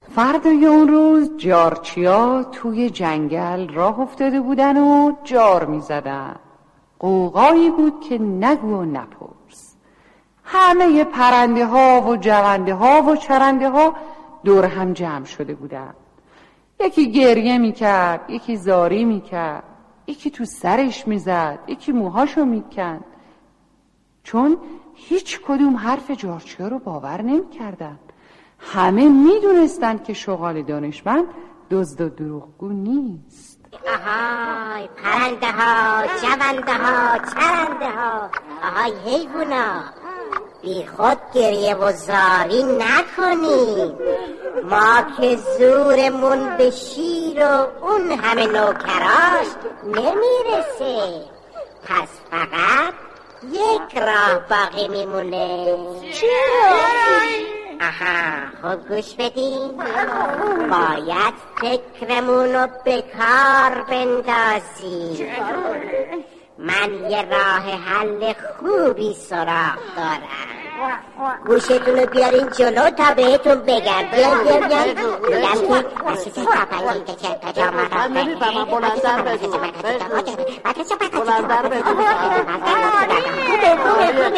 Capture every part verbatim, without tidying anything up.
فردای اون روز جارچیا توی جنگل راه افتاده بودن و جار می زدن. قوقایی بود که نگو و نپرس. همه پرنده ها و جونده ها و چرنده ها دور هم جمع شده بودن. یکی گریه می کرد، یکی زاری می کرد، یکی تو سرش می زد، یکی موهاشو می کند، چون هیچ کدوم حرف جارچیا رو باور نمی کردن. همه می دونستن که شغال دانشمند دزد و دروغگو نیست. آهای پرنده ها، جونده ها، چرنده ها، آهای حیوونا، بی خود گریه و زاری نکنید. ما که زورمون به شیر و اون همه نوکراش نمیرسه، پس فقط یک راه باقی میمونه. چرا؟ آها خب گوش بدین، باید فکرمون رو به کار بندازیم. من یه راه حل خوبی سراغ دارم. گوشتون رو بیارین جلو تا بهتون بگم. بیان بیان بیان میگم که بسیده تا پنجین که چه قجامت من نمیفهمم. بلندر بگو بلندر بگو. خوبه خوبه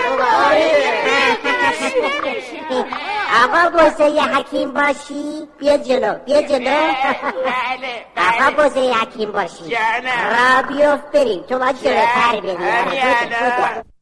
خوبه. آقا بوزه حکیم باشی بیا جلو بیا جلو. آقا بوزه حکیم باشی را بیفت بریم تو باید جلو تر بریم.